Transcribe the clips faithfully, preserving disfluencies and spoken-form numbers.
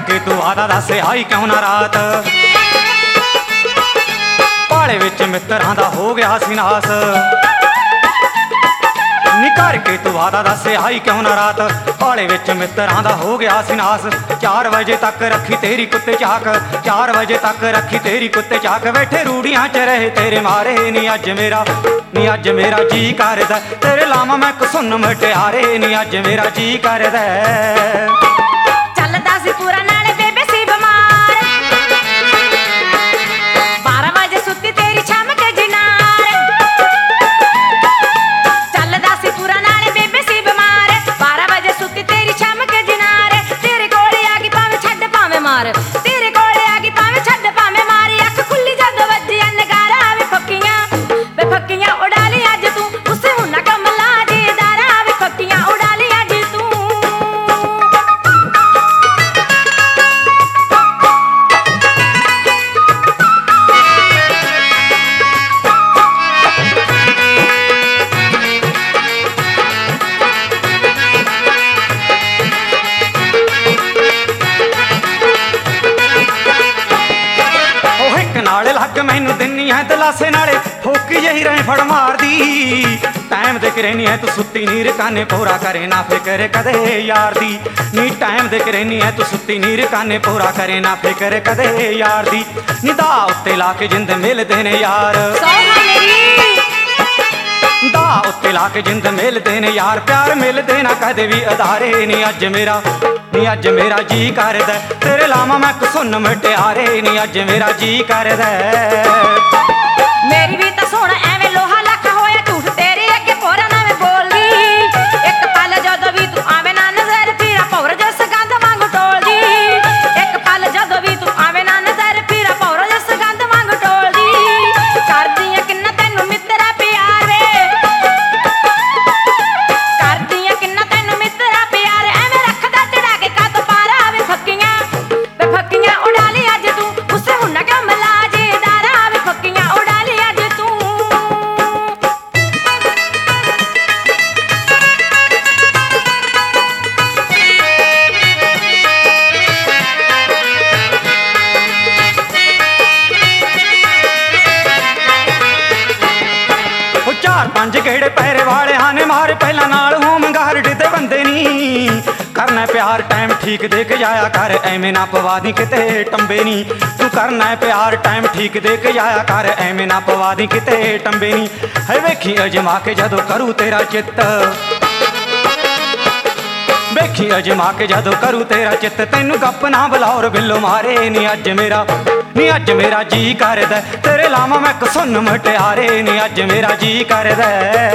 के तू वादा दस आई क्यों ना रात पाले विच मित्रां दा हो गया सी नास नी करके तू वादा दस आई क्यों ना रात पाले विच मित्रां दा हो गया सी नास चार बजे तक रखी तेरी कुत्ते चाक चार बजे तक रखी तेरी कुत्ते चाक बैठे रूड़ियां च रहे तेरे मारे नी अज मेरा नी अज मेरा जी करदा तेरे लामा मैं सुन मटियारे नी अज मेरा जी करदा चलदा सी पूरा नाले बेबे सी बीमार बारह बजे सुत्ती तेरी छम के जिनार चलदा सी पूरा नाले बेबे सी बीमार बारह बजे सुत्ती तेरी छम के जिनार तेरे कोले आ गई भावें छड्ड भावें मार तेरे कोले आ गई भावें छड्ड भावें मार अख खुली जद वजी नगारा वे फक्कियां वे फक्कियां उड़ा ली अज तू उसे हुना कमला जी दारा वे फक्कियां उड़ा ली अज तू लग मैनू दिनी है दलासे नाले फोकी जही रहे फड़ मार दी टाइम देख रहनी है तू सुत्ती नीर काने पूरा करे ना फिक्र कदे यार दी नी टाइम देख रहनी है तू सुत्ती नीर काने पूरा करे ना फिक्र कदे यार दी निदा उत्ते ला के जिंद मिलदे ने यार दा उत्ते ला के जिंद मिलदे ने यार प्यार मिलदे ना कदे भी अधारे नी अज मेरा नी अज मेरा जी करदा तेरे लामा मैं सुन मटियारे नी अज मेरा जी करदा मेरी भी तो सुन एवें लोहा लख होया झूठ तेरे अगे पोरा ना मैं बोलदी एक पल जदों भी तू आवे ना नजर फिरा पौर जस गंद वांग टोलदी एक पल जदों भी तू आवे ना नजर फिरा पौर जस गंद वांग टोलदी करदी ऐ किन्ना तैनू मित्रा प्यार वे करदी ऐ किन्ना तैनू मित्रा प्यार एवें रखदा चढ़ा के कद पारा वे फक्कियां वे फक्कियां उड़ा ली अज तू उसे हुना क्यों मिला जे दारा वे फक्कियां उड़ा ली अज तू चार पंज गेड़े पैरे वाले हाने मारे पहला नाल होम गार्ड ते बंदे नी करना प्यार टाइम ठीक दे के जाया कर एवें ना पवा दी किते टंबे नी तू करना प्यार टाइम ठीक दे के जाया कर एवें ना पवा दी किते टंबे नी है वेखी अजमा के जदों करूं तेरा चित्त वेखी अजमा के जदों करूं तेरा चित्त तैनू गप ना बुलाओ बिल्लो मारे नी अज मेरा नी अज मेरा जी करदा तेरे लामा मैं सुन मटियारे नी अज मेरा जी करदा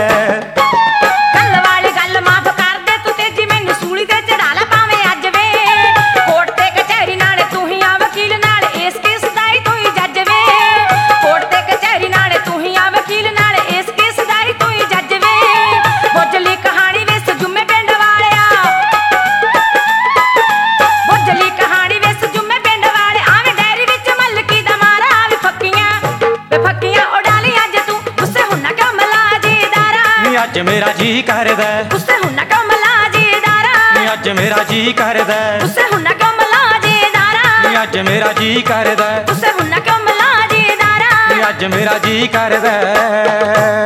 गल वाली गल माफ कर दे तू तेजी मैनू सूली ते चढ़ा ला भावें अज वे कोर्ट ते कचहरी नाले तू ही आ वकील नाले इस केस दा ही तू ही जज वे कोर्ट ते कचहरी नाले तू ही आ वकील नाले इस केस दा ही तू ही जज वे बुझली कहानी विस जुम्मे पिंड वालिया बुझली कहानी विस जुम्मे पिंड वाले आवें डेरी विच मलकी दा मारा वे फक्कियां वे फक्कियां उड़ा ली अज तू उसे हुना क्यों मिला जी दारा नी अज मेरा जी करदा उसे हुना क्यों मिला जी दारा नी अज मेरा जी करदा उसे हुना क्यों मिला जी दारा नी अज मेरा जी करदा उसे हुना क्यों मिला जी दारा नी अज मेरा जी करदा